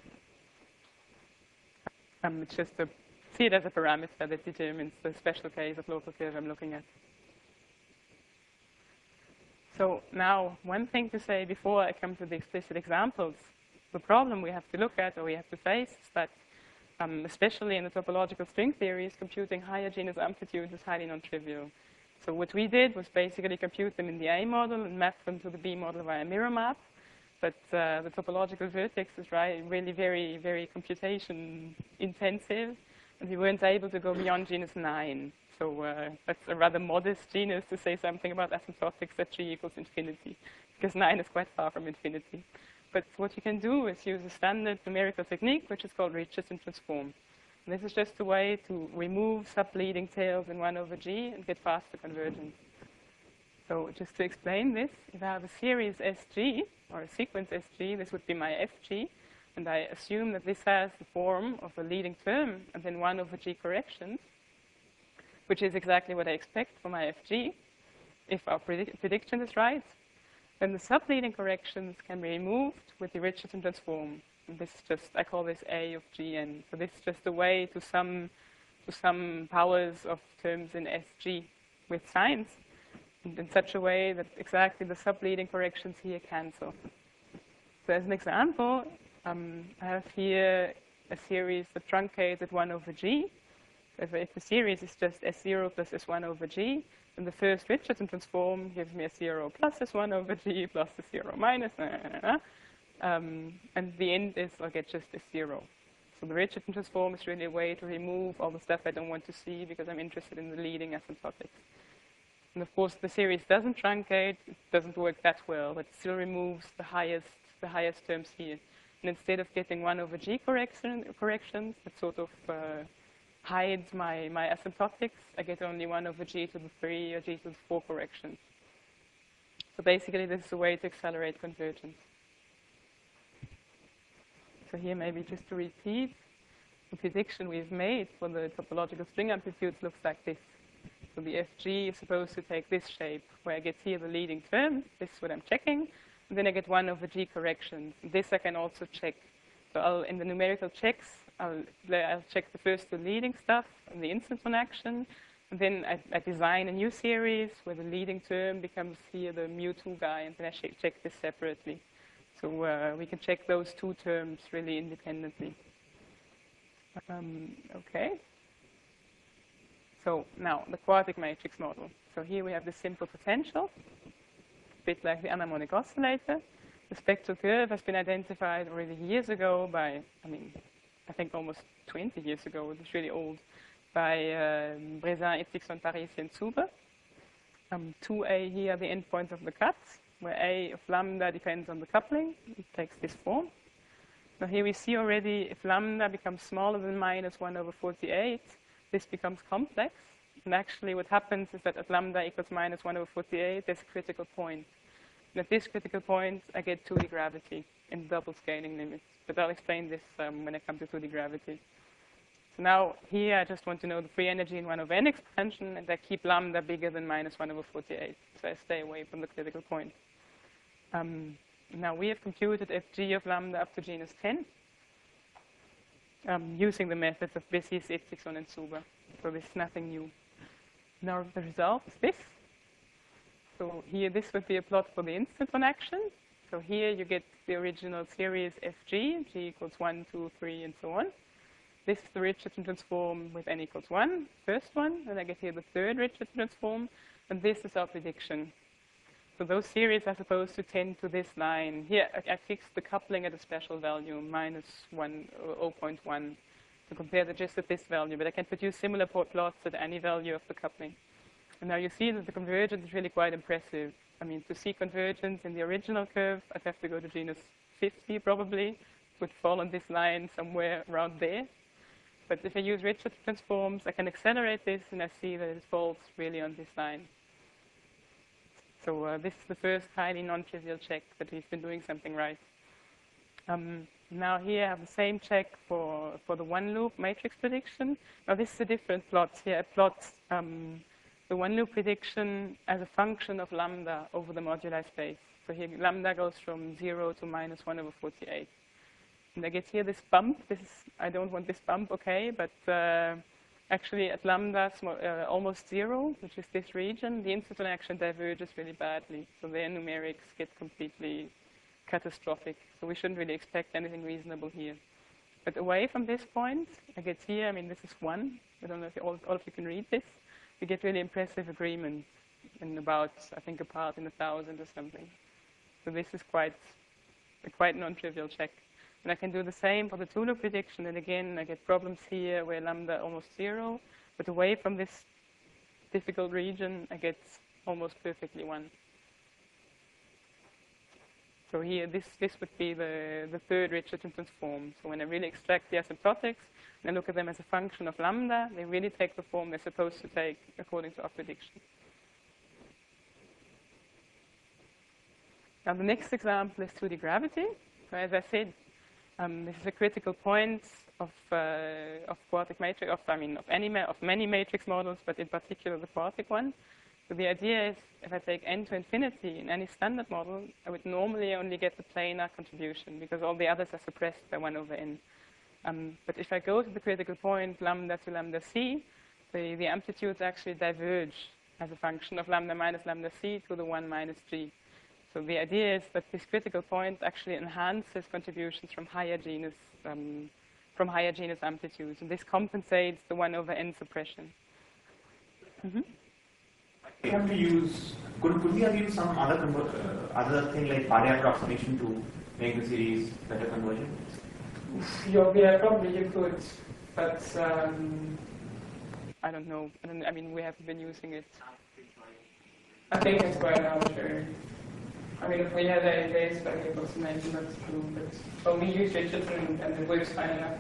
Um, it's just a see it as a parameter that determines the special case of local curve I'm looking at. So now, one thing to say before I come to the explicit examples, the problem we have to look at or we have to face is that, um, especially in the topological string theories, computing higher genus amplitudes is highly non-trivial. So what we did was basically compute them in the A model and map them to the B model via mirror map. But uh, the topological vertex is right, really very, very computation intensive. And we weren't able to go beyond genus nine. So uh, that's a rather modest genus to say something about asymptotics at G equals infinity, because nine is quite far from infinity. But what you can do is use a standard numerical technique, which is called Richardson transform. And this is just a way to remove sub-leading tails in one over G and get faster convergence. So just to explain this, if I have a series S G, or a sequence S G, this would be my F G. And I assume that this has the form of a leading term and then one over G corrections, which is exactly what I expect for my F G, if our predict prediction is right. Then the sub-leading corrections can be removed with the Richardson transform. And this is just, I call this A of Gn. So this is just a way to sum, to sum powers of terms in S G with signs, and in such a way that exactly the sub-leading corrections here cancel. So as an example, Um, I have here a series that truncates at one over G. So if the series is just S zero plus S one over G, then the first Richardson transform gives me S zero plus S one over G plus S zero minus, nah, nah, nah, nah. Um, and the end is I'll get just S zero. So the Richardson transform is really a way to remove all the stuff I don't want to see because I'm interested in the leading asymptotics. And of course, the series doesn't truncate, it doesn't work that well, but it still removes the highest, the highest terms here. And instead of getting one over G correction, corrections that sort of uh, hides my, my asymptotics, I get only one over G to the three or G to the four corrections. So basically, this is a way to accelerate convergence. So here, maybe just to repeat, the prediction we've made for the topological string amplitudes looks like this. So the F G is supposed to take this shape, where I get here the leading term. This is what I'm checking. And then I get one over G corrections. This I can also check. So I'll, in the numerical checks, I'll, I'll check the first two leading stuff and the instance on action. And then I, I design a new series where the leading term becomes here the mu two guy, and then I check this separately. So uh, we can check those two terms really independently. Um, okay. So now the quartic matrix model. So here we have the simple potential, a bit like the anharmonic oscillator. The spectral curve has been identified already years ago by, I mean, I think almost twenty years ago, it's really old, by uh, Brezin, Itzigson, Parisi, and Zuber. Um, two A here are the endpoints of the cut, where A of lambda depends on the coupling. It takes this form. Now here we see already if lambda becomes smaller than minus one over forty-eight, this becomes complex. And actually what happens is that at lambda equals minus one over forty-eight, there's a critical point. And at this critical point, I get two D gravity in double scaling limits. But I'll explain this um, when I come to two D gravity. So now here I just want to know the free energy in one over n expansion, and I keep lambda bigger than minus one over forty-eight. So I stay away from the critical point. Um, now we have computed Fg of lambda up to genus ten um, using the methods of Bessies, Itzigson, and Zuber. So this is nothing new. Now the result is this. So here this would be a plot for the instant one action. So here you get the original series Fg, g equals one, two, three, and so on. This is the Richardson transform with n equals one, first one, and I get here the third Richardson transform, and this is our prediction. So those series are supposed to tend to this line. Here I, I fixed the coupling at a special value, minus one, zero point one, to compare the just at this value, but I can produce similar plots at any value of the coupling. And now you see that the convergence is really quite impressive. I mean, to see convergence in the original curve, I'd have to go to genus fifty probably. It would fall on this line somewhere around there. But if I use Richardson transforms, I can accelerate this, and I see that it falls really on this line. So uh, this is the first highly non-trivial check that we've been doing something right. Um, now here I have the same check for, for the one-loop matrix prediction. Now this is a different plot. Here I plot um, the one-loop prediction as a function of lambda over the moduli space. So here lambda goes from zero to minus one over forty-eight. And I get here this bump. This is, I don't want this bump, okay, but uh, actually at lambda uh, almost zero, which is this region, the instant action diverges really badly. So their numerics get completely catastrophic. So we shouldn't really expect anything reasonable here. But away from this point, I get here, I mean, this is one. I don't know if all, all of you can read this. We get really impressive agreement in about, I think, a part in a thousand or something. So this is quite a quite non-trivial check. And I can do the same for the two-loop prediction. And again, I get problems here where lambda almost zero. But away from this difficult region, I get almost perfectly one. So here, this, this would be the, the third Richardson transform. So when I really extract the asymptotics, and I look at them as a function of lambda, they really take the form they're supposed to take according to our prediction. Now the next example is two D gravity. So as I said, um, this is a critical point of, uh, of quartic matrix, of, I mean, of, any ma of many matrix models, but in particular the quartic one. So the idea is, if I take n to infinity in any standard model, I would normally only get the planar contribution because all the others are suppressed by one over n. Um, but if I go to the critical point, lambda to lambda c, the, the amplitudes actually diverge as a function of lambda minus lambda c to the one minus g. So the idea is that this critical point actually enhances contributions from higher genus, um, from higher genus amplitudes, and this compensates the one over n suppression. Mm-hmm. We have to use, could, could we have used some other uh, other thing like Fourier approximation to make the series better convergent? Yeah, yeah, probably you could, but um, I don't know. I, don't, I mean, we haven't been using it. I think it's quite arbitrary. I mean, if we had a base Fourier approximation, that's true, but well, we use Richardson and it works fine enough.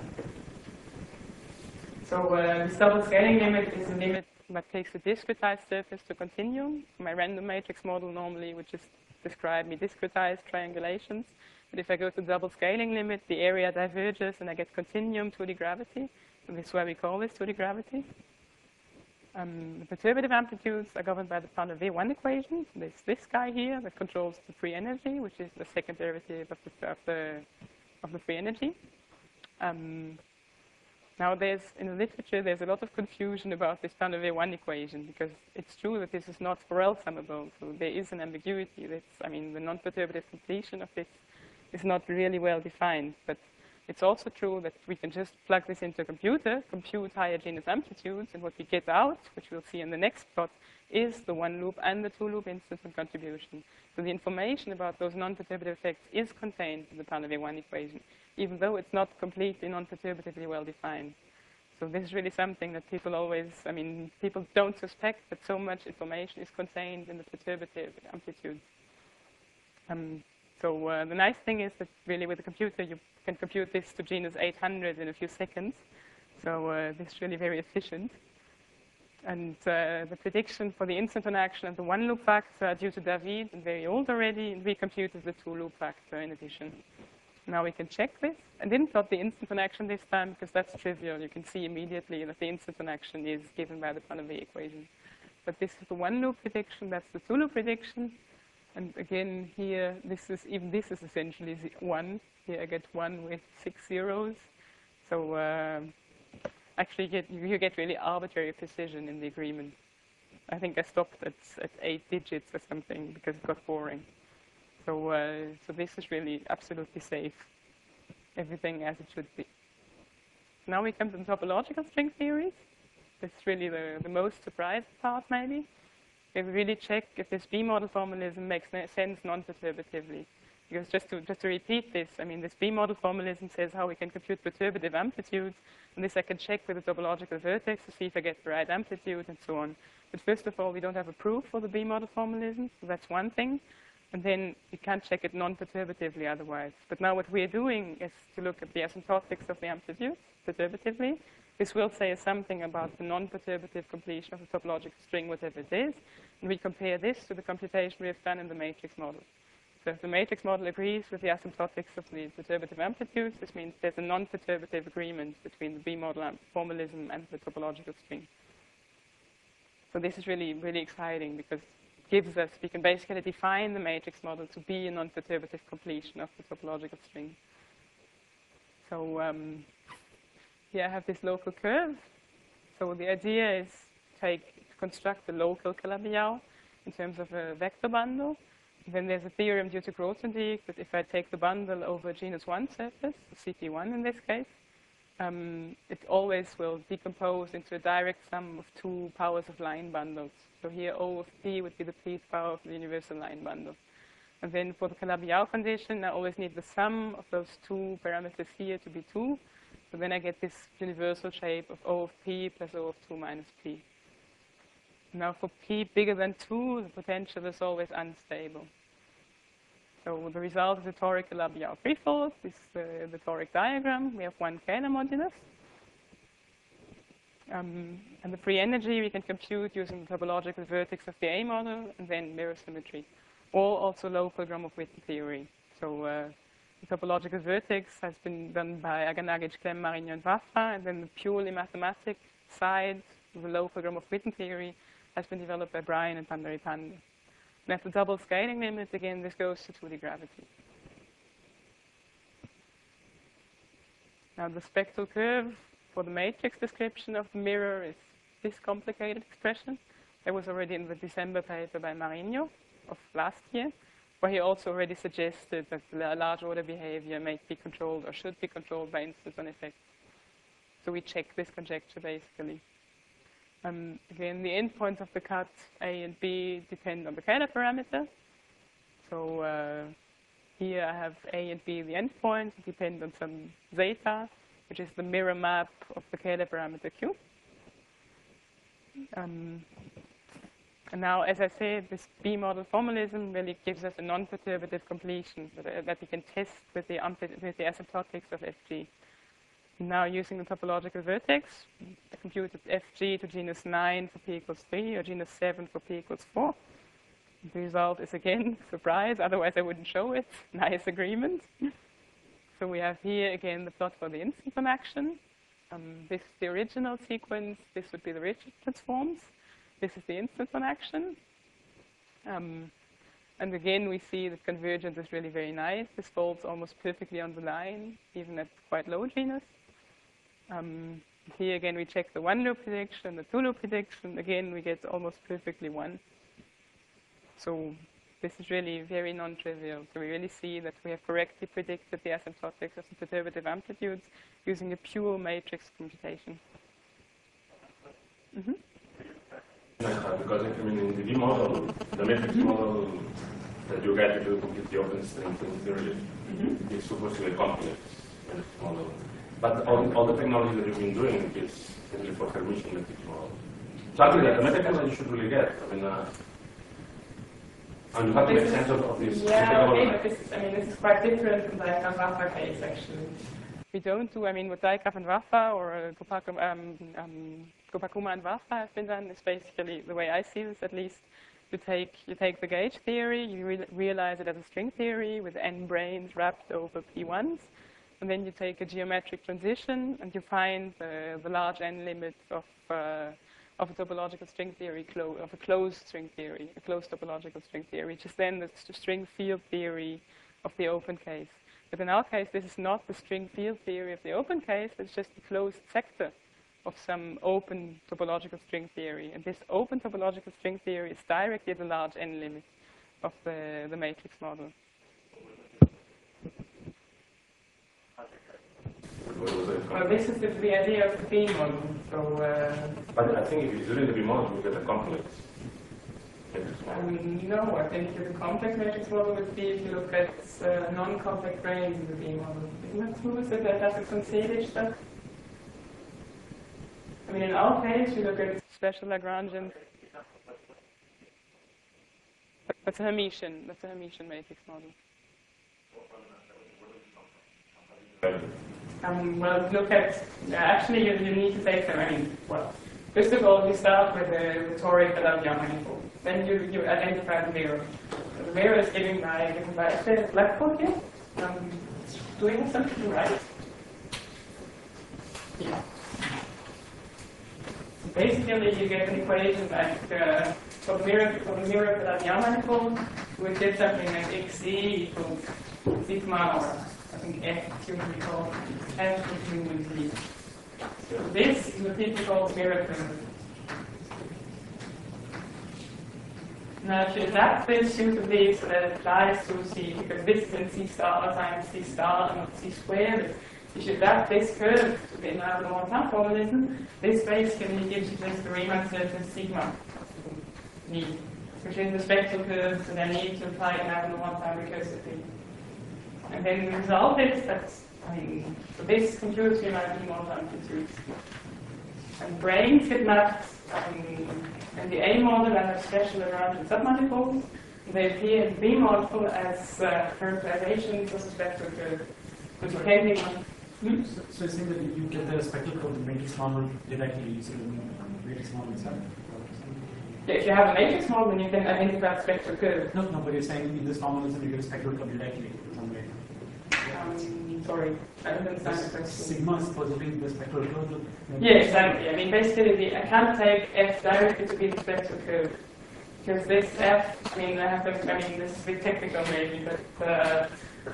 So uh, this double scaling limit is a limit that takes a discretized surface to continuum. My random matrix model normally would just describe me discretized triangulations. But if I go to double scaling limit, the area diverges and I get continuum two D gravity. So this is why we call this two D gravity. Um, the perturbative amplitudes are governed by the Panov one equation. So there's this guy here that controls the free energy, which is the second derivative of the, of the, of the free energy. Um, Now, there's, in the literature, there's a lot of confusion about this Panov one equation because it's true that this is not Borel summable. So there is an ambiguity. That's, I mean, the non-perturbative completion of this is not really well defined. But it's also true that we can just plug this into a computer, compute higher genus amplitudes, and what we get out, which we'll see in the next plot, is the one loop and the two loop instance of contribution. So the information about those non-perturbative effects is contained in the Panov one equation, even though it's not completely non-perturbatively well defined. So this is really something that people always, I mean, people don't suspect that so much information is contained in the perturbative amplitudes. Um, so uh, the nice thing is that really with a computer you can compute this to genus eight hundred in a few seconds. So uh, this is really very efficient. And uh, the prediction for the instant interaction and the one loop factor are due to David and very old already, and we computed the two loop factor in addition. Now we can check this. I didn't plot the instant interaction this time because that's trivial. You can see immediately that the instant interaction is given by the Panové equation. But this is the one loop prediction, that's the two loop prediction. And again, here, this is even this is essentially one. Here I get one with six zeros. So uh, actually, you get, you get really arbitrary precision in the agreement. I think I stopped at, at eight digits or something because it got boring. So, uh, so this is really absolutely safe. Everything as it should be. Now we come to the topological string theories. This is really the, the most surprising part, maybe. We really check if this B-model formalism makes sense non-perturbatively. Because just to, just to repeat this, I mean, this B-model formalism says how we can compute perturbative amplitudes, and this I can check with a topological vertex to see if I get the right amplitude and so on. But first of all, we don't have a proof for the B-model formalism, so that's one thing. And then you can't check it non-perturbatively otherwise. But now what we're doing is to look at the asymptotics of the amplitudes perturbatively. This will say something about the non-perturbative completion of the topological string, whatever it is. And we compare this to the computation we have done in the matrix model. So if the matrix model agrees with the asymptotics of the perturbative amplitudes, this means there's a non-perturbative agreement between the B-model formalism and the topological string. So this is really, really exciting because it gives us, we can basically define the matrix model to be a non-perturbative completion of the topological string. So um, here I have this local curve. So the idea is to take, to construct a local Calabi-Yau in terms of a vector bundle. Then there's a theorem due to Grothendieck that if I take the bundle over a genus one surface, C P one in this case, um, it always will decompose into a direct sum of two powers of line bundles. So here O of P would be the pth power of the universal line bundle. And then for the Calabi-Yau condition, I always need the sum of those two parameters here to be two. So then I get this universal shape of O of P plus O of two minus P. Now for P bigger than two, the potential is always unstable. So the result is a toric Calabi-Yau threefold. This is uh, the toric diagram. We have one Kähler modulus. Um, and the free energy we can compute using the topological vertex of the A model and then mirror symmetry. Or also local Gromov-Witten theory. So uh, the topological vertex has been done by Aganagic, Clem, Marigno, and Waffa, and then the purely mathematic side, the local Gromov-Witten theory, has been developed by Brian and Pandaripande. And at the double scaling limit, again, this goes to two D gravity. Now the spectral curve for the matrix description of the mirror is this complicated expression. That was already in the December paper by Marigno of last year, where he also already suggested that the large order behavior may be controlled or should be controlled by instance-on effects. So we check this conjecture basically. Um, again, the endpoints of the cut A and B depend on the Kähler parameter. So uh, here I have A and B, the endpoints, depend on some zeta, which is the mirror map of the Kähler parameter Q. Um, and now, as I said, this B-model formalism really gives us a non-perturbative completion that, uh, that we can test with the, with the asymptotics of F G. Now, using the topological vertex, I computed F G to genus nine for P equals three or genus seven for P equals four. The result is, again, surprise, otherwise I wouldn't show it. Nice agreement. So we have here, again, the plot for the instant action. Um, this is the original sequence. This would be the Richard transforms. This is the instant action. Um, and again, we see that convergence is really very nice. This folds almost perfectly on the line, even at quite low genus. Um, here again, we check the one-loop prediction, the two-loop prediction. Again, we get almost perfectly one. So this is really very non-trivial. So we really see that we have correctly predicted the asymptotics of the perturbative amplitudes using a pure matrix computation. Mm-hmm. Because I mean, in the B model, the matrix model that you get to compute the open string theory mm-hmm. is supposed to be a complex model. But all, all the technology that you've been doing is simply for Hermitian matrix model. So actually, the matrix model you should really get. I mean, uh, and you have to make sense of, of this. Yeah, okay, but this is, I mean, this is quite different from the Dijkgraaf-Waffa case, actually. We don't do, I mean, with Dijkgraaf and Waffa or uh, um, um, Kopakuma and Vafa have been done is basically, the way I see this at least, you take, you take the gauge theory, you re realize it as a string theory with n branes wrapped over p ones, and then you take a geometric transition and you find uh, the large n limits of, uh, of a topological string theory, of a closed string theory, a closed topological string theory, which is then the st string field theory of the open case. But in our case, this is not the string field theory of the open case, it's just the closed sector of some open topological string theory. And this open topological string theory is directly at the large n limit of the, the matrix model. Well, this is the, the idea of the B model. So, uh, but I think if you do the B model, you get a complex. Um, no, I think the complex matrix model would be if you look at uh, non-complex branes in the B model. Isn't that true? So that has a conceded stuff? I mean, in our case, we look at special Lagrangian. That's a Hermitian. That's a Hermitian matrix model. Um, well, look at, uh, actually, you, you need to take them. I mean, well, first of all, you start with the, the toric Calabi-Yau manifold. Then you, you identify the mirror. So the mirror is given by, given by the black hole here. Um, doing something right. Yeah. So basically, you get an equation like uh, for the mirror for the mirror Calabi-Yau manifold, we get something like xz equals sigma, or I think f to be called f between z. So this is the typical mirror primitive. Now, if you adapt this suitably so that it applies to C, because this is in C star times C star and not C squared, if you adapt this curve to the Navier-Montan formalism, this basically gives you just the Riemann surface sigma need, which is the spectral curve, so then need to apply Navier-Montan recursively. And then the result is that, I mean, so this computes your Navier-Montan amplitudes. And branes get mapped um, in the A model as a special Lagrangian submanifolds. They appear in the B model as uh, characterizations of the spectral curve, which depending on. Hmm? So, so you're saying that you get the spectral curve of the matrix model directly using the matrix model itself? Yeah, if you have a matrix model, then you can identify the spectral curve. No, no, but you're saying in this formalism you get a spectral curve directly in some way. Um, sorry, I don't understand the question. Sigma is supposedly the spectral curve. Yeah, exactly. I mean, basically, the, I can't take f directly to be the spectral curve. Because this f, I mean, I have to, I mean, this is a bit technical maybe, but uh,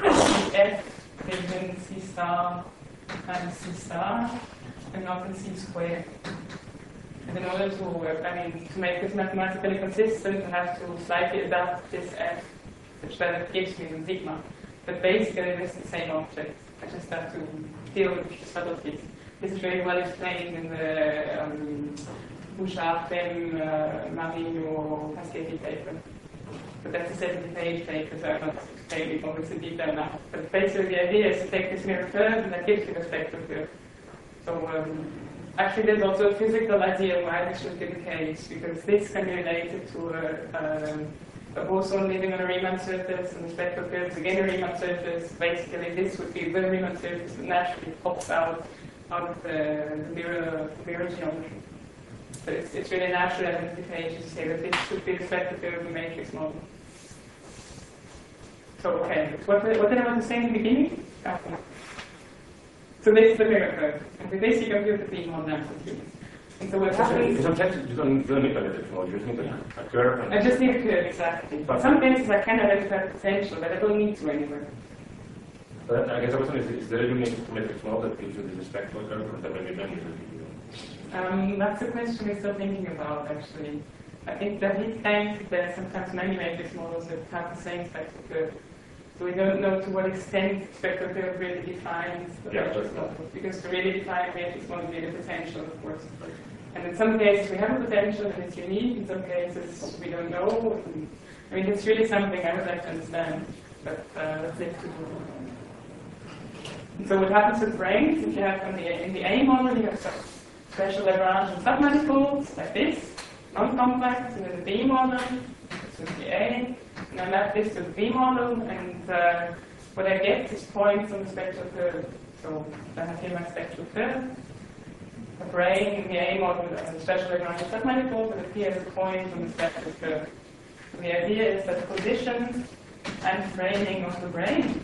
f is in C star times C star and not in C squared. And in order to, uh, I mean, to make this mathematically consistent, I have to slightly adapt this f, which then it gives me the sigma. But basically, it's the same object. I just have to deal with subtleties. This is very well explained in the um, Bouchard, Fem, uh, Marino, Pasquetti paper. But that's a seventy page paper, so I'm not explaining all this in detail now. But basically, the idea is to take this mirror curve, and that gives you the spectral curve. So, um, actually, there's also a physical idea why this should be the case, because this can be related to a, a a boson living on a Riemann surface, and the spectral curve is again a Riemann surface. Basically, this would be the Riemann surface that naturally pops out out of the, the mirror, mirror geometry. So it's, it's really natural identification to say that this should be the spectral curve of the matrix model. So, okay, what, what did I want to say in the beginning? Okay. So this is the mirror curve, and with this you compute the B model amplitude. And so what happens? In some cases, you don't, you don't need a matrix model, you just need a, a curve. And I just need a curve, exactly. In some cases, I can identify the potential, but I don't need to anywhere. But I guess the question is, is there a unique matrix model that gives you this spectral curve, or that maybe then you will Um, that's a question we're still thinking about, actually. I think that he claims that there are sometimes many matrix models that have the same spectral curve. So we don't know to what extent spectral curve really defines the yeah, matrix model. Because to really define a matrix model, you need a potential, of course. And in some cases we have a potential and it's unique, in some cases we don't know. And, I mean, it's really something I would like to understand, but uh, that's it. And so what happens with branes, if you have in the, in the A model, you have some special Lagrangian submanifolds, like this, non-complex, and then the B model, this is the A, and I map this to the B model, and uh, what I get is points on the spectral curve. So I have here my spectral curve. a brane in the A model as a special Lagrangian submanifold with a P as a point on the special curve. So the idea is that position and framing of the brane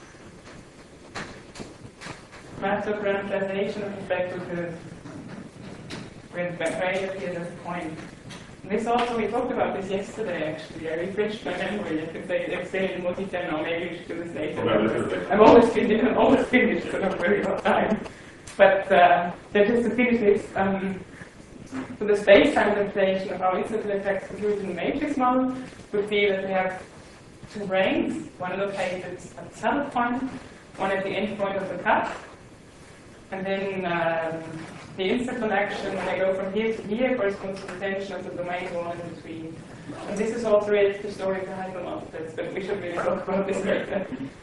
maps of parameterization of the vector curve with brane appears as a point. And this also, we talked about this yesterday actually. I refreshed my memory. I could say explain in more detail now. Maybe we should do this later. I'm always finished. I'm always finished, so not very lot time. But uh, just to finish this, um, so the space-time interpretation of how incident effects compute in the matrix model would be that we have two branes, one located at the center point, one at the end point of the cut, and then um, the incident action, when I go from here to here, corresponds to the tension of the domain one in between. And this is also related to story to hypermultiplets, but we should really talk about this later.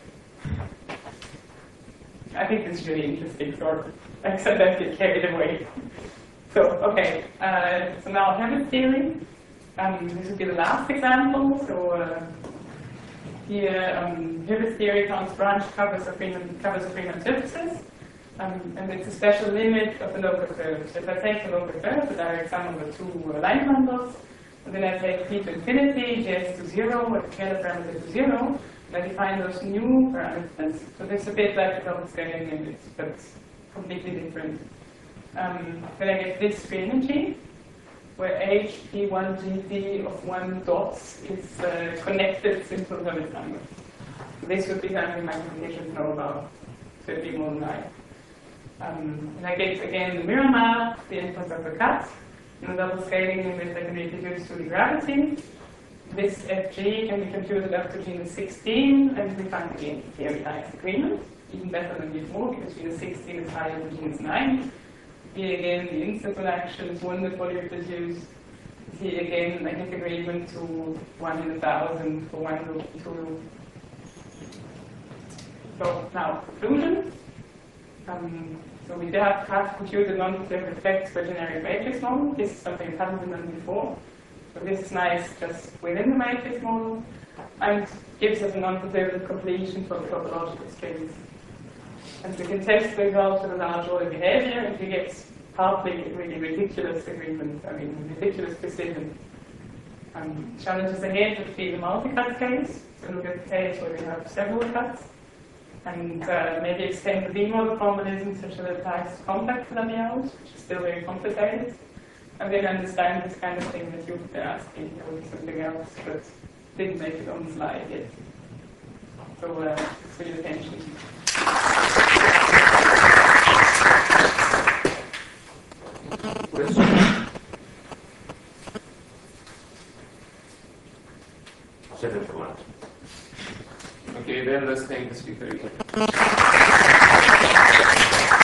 I think this is really interesting, so except that get carried away. So, okay, uh, so now Heavis theory. Um, this would be the last example. So uh, here, um, Heavis theory counts branch covers of Riemann, covers of Riemann surfaces. Um, and it's a special limit of the local curve. So if I take the local curve, the direct sum of the two uh, line bundles, and then I take p to infinity, js to zero, and the scalar parameter to zero, and I define those new parameters. So this is a bit like the double scaling limit, but completely different. Um, then I get this free energy, where h p one g p of one dots is uh, connected simple Hermite number. So this would be something mathematicians know about, so it'd be more than I. Um, and I get again the mirror map, the inputs of the cut, and the double scaling limit that can be reduced to the gravity. This F G can be computed up to genus sixteen, and we find again very nice agreement, even better than before, because genus sixteen is higher than genus nine. Here again, the incidental action is wonderfully reproduced. Here again, I get agreement to one in a thousand for one loop, two loop. So now, conclusion. Um, so we have, have computed non-determinate effects for a generic matrix model. This is something that hasn't been done before. So this is nice just within the matrix model, and gives us a non-determinate completion for the topological strings. And we can test the results with a large order behavior, and we get partly really ridiculous agreement, I mean ridiculous precision. Um, challenges ahead would be the multi-cut case. So look at the case where we have several cuts. And uh, maybe extend the B-model formalism such that it applies to compact layout, which is still very complicated. And then understand this kind of thing that you've been asking, or something else, but didn't make it on the slide yet. So, uh, thanks for your attention. Second for lunch. Okay, then let's thank the speaker again.